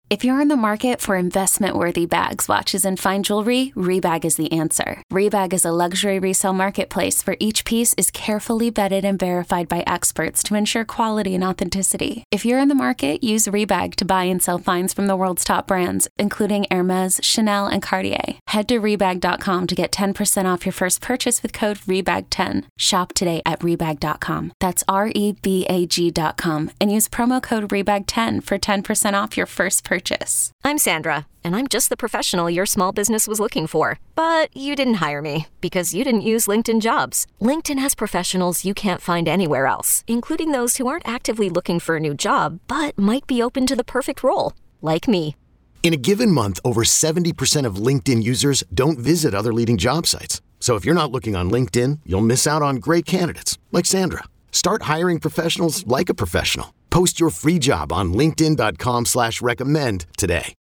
If you're in the market for investment-worthy bags, watches, and fine jewelry, Rebag is the answer. Rebag is a luxury resale marketplace where each piece is carefully vetted and verified by experts to ensure quality and authenticity. If you're in the market, use Rebag to buy and sell finds from the world's top brands, including Hermes, Chanel, and Cartier. Head to Rebag.com to get 10% off your first purchase with code REBAG10. Shop today at Rebag.com. That's REBAG.com and use promo code REBAG10 for 10% off your first purchase. I'm Sandra, and I'm just the professional your small business was looking for. But you didn't hire me because you didn't use LinkedIn Jobs. LinkedIn has professionals you can't find anywhere else, including those who aren't actively looking for a new job, but might be open to the perfect role, like me. In a given month, over 70% of LinkedIn users don't visit other leading job sites. So if you're not looking on LinkedIn, you'll miss out on great candidates like Sandra. Start hiring professionals like a professional. Post your free job on linkedin.com/recommend today.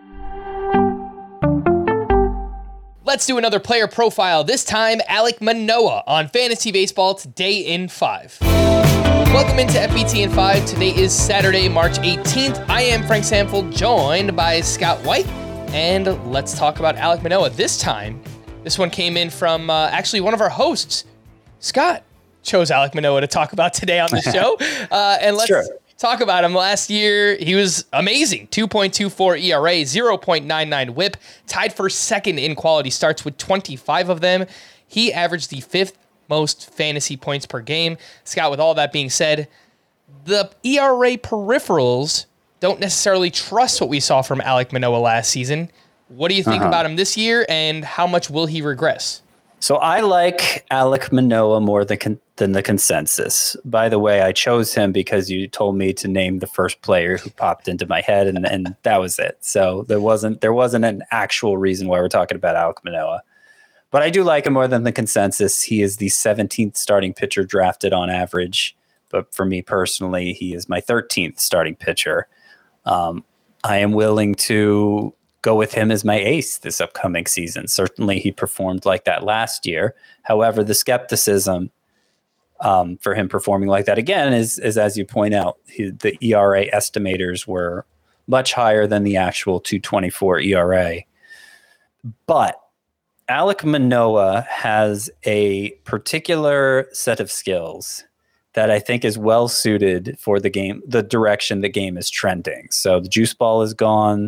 Let's do another player profile, this time Alek Manoah on Fantasy Baseball Today in 5. Welcome into FBT in 5. Today is Saturday, March 18th. I am Frank Samfeld, joined by Scott White, and let's talk about Alek Manoah. This time, this one came in from actually one of our hosts. Scott chose Alek Manoah to talk about today on the show, and let's talk about him. Last year, he was amazing. 2.24 ERA, 0.99 WHIP, tied for second in quality starts with 25 of them. He averaged the 5th most fantasy points per game. Scott, with all that being said, the ERA peripherals don't necessarily trust what we saw from Alek Manoah last season. What do you think about him this year, and how much will he regress? So I like Alek Manoah more than the consensus. By the way, I chose him because you told me to name the first player who popped into my head, and that was it. So there wasn't an actual reason why we're talking about Alek Manoah. But I do like him more than the consensus. He is the 17th starting pitcher drafted on average. But for me personally, he is my 13th starting pitcher. I am willing to go with him as my ace this upcoming season. Certainly he performed like that last year. However, the skepticism for him performing like that again is as you point out, the ERA estimators were much higher than the actual 2.24 ERA. But Alek Manoah has a particular set of skills that I think is well suited for the game, the direction the game is trending. So the juice ball is gone.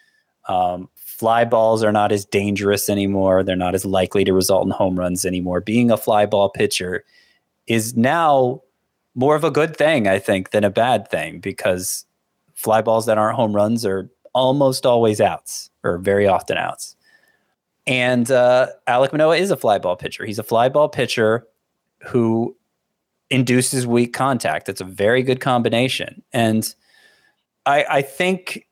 Fly balls are not as dangerous anymore. They're not as likely to result in home runs anymore. Being a fly ball pitcher is now more of a good thing, I think, than a bad thing, because fly balls that aren't home runs are almost always outs, or very often outs. And Alek Manoah is a fly ball pitcher. He's a fly ball pitcher who induces weak contact. It's a very good combination. And I think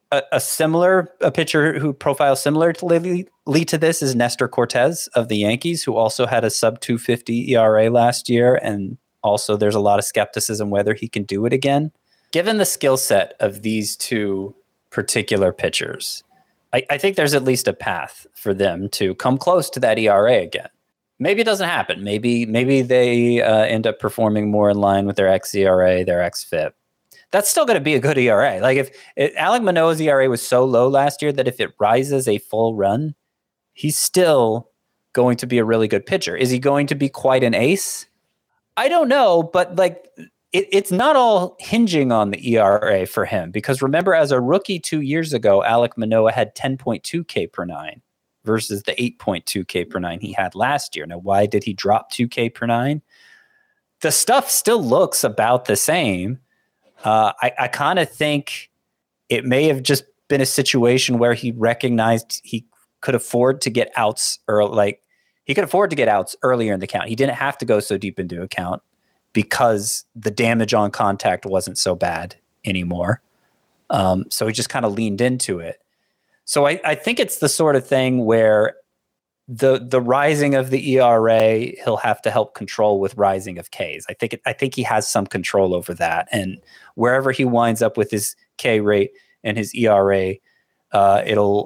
a pitcher who profiles similarly to this is Nestor Cortez of the Yankees, who also had a sub 2.50 ERA last year. And also there's a lot of skepticism whether he can do it again. Given the skill set of these two particular pitchers, I think there's at least a path for them to come close to that ERA again. Maybe it doesn't happen. Maybe they end up performing more in line with their xERA, their xFIP. That's still going to be a good ERA. Like if Alek Manoah's ERA was so low last year that if it rises a full run, he's still going to be a really good pitcher. Is he going to be quite an ace? I don't know, but like it's not all hinging on the ERA for him, because remember, as a rookie 2 years ago, Alek Manoah had 10.2 K per nine versus the 8.2 K per nine he had last year. Now, why did he drop 2 K per nine? The stuff still looks about the same. I kind of think it may have just been a situation where he recognized he could afford to get outs, or like he could afford to get outs earlier in the count. He didn't have to go so deep into a count because the damage on contact wasn't so bad anymore. So he just kind of leaned into it. So I think it's the sort of thing where the rising of the ERA, he'll have to help control with rising of Ks. I think he has some control over that. And wherever he winds up with his K rate and his ERA, it'll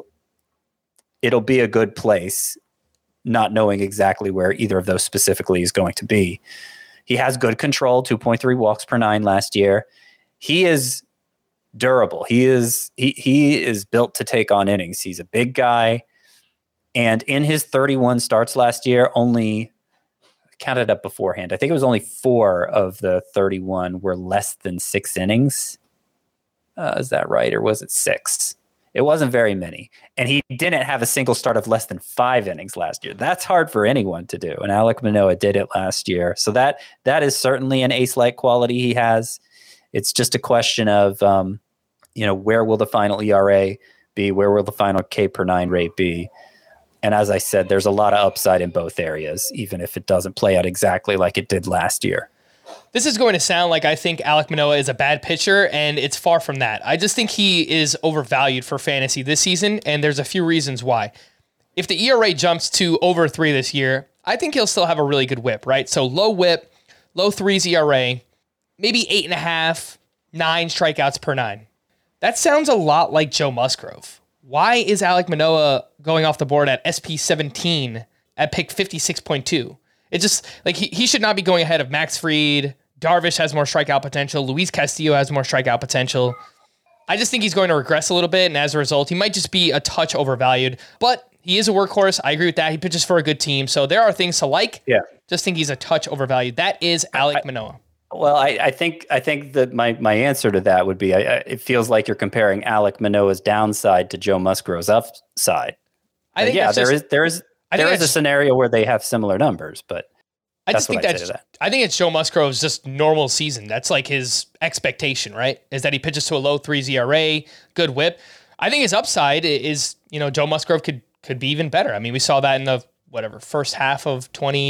be a good place, not knowing exactly where either of those specifically is going to be. He has good control, 2.3 walks per nine last year. He is durable. He is built to take on innings. He's a big guy. And in his 31 starts last year, only counted up beforehand, I think it was only 4 of the 31 were less than 6 innings. Is that right? Or was it 6? It wasn't very many. And he didn't have a single start of less than 5 innings last year. That's hard for anyone to do. And Alek Manoah did it last year. So that is certainly an ace-like quality he has. It's just a question of, where will the final ERA be? Where will the final K per 9 rate be? And as I said, there's a lot of upside in both areas, even if it doesn't play out exactly like it did last year. This is going to sound like I think Alek Manoah is a bad pitcher, and it's far from that. I just think he is overvalued for fantasy this season, and there's a few reasons why. If the ERA jumps to over 3 this year, I think he'll still have a really good whip, right? So low whip, low 3s ERA, maybe 8.5, 9 strikeouts per 9. That sounds a lot like Joe Musgrove. Why is Alek Manoah going off the board at SP17 at pick 56.2? It's just like he should not be going ahead of Max Fried. Darvish has more strikeout potential. Luis Castillo has more strikeout potential. I just think he's going to regress a little bit, and as a result, he might just be a touch overvalued. But he is a workhorse. I agree with that. He pitches for a good team, so there are things to like. Yeah. Just think he's a touch overvalued. That is Alek Manoah. Well, I think that my answer to that would be it feels like you're comparing Alek Manoah's downside to Joe Musgrove's upside. I think there is a scenario where they have similar numbers, but I think it's Joe Musgrove's just normal season. That's like his expectation, right? Is that he pitches to a low 3s ERA, good whip. I think his upside is, Joe Musgrove could be even better. I mean, we saw that in the first half of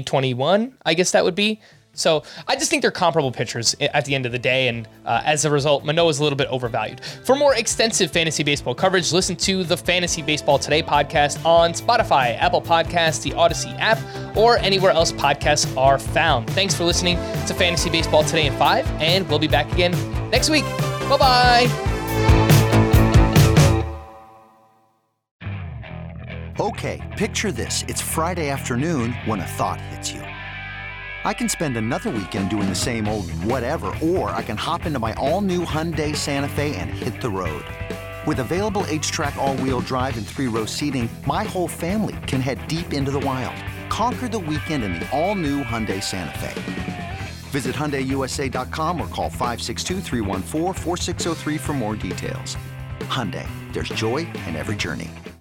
2021, I guess that would be. So I just think they're comparable pitchers at the end of the day, and as a result, Manoah's a little bit overvalued. For more extensive fantasy baseball coverage, listen to the Fantasy Baseball Today podcast on Spotify, Apple Podcasts, the Odyssey app, or anywhere else podcasts are found. Thanks for listening to Fantasy Baseball Today in 5, and we'll be back again next week. Bye-bye. Okay, picture this. It's Friday afternoon when a thought hits you. I can spend another weekend doing the same old whatever, or I can hop into my all-new Hyundai Santa Fe and hit the road. With available H-Track all-wheel drive and 3-row seating, my whole family can head deep into the wild. Conquer the weekend in the all-new Hyundai Santa Fe. Visit HyundaiUSA.com or call 562-314-4603 for more details. Hyundai, there's joy in every journey.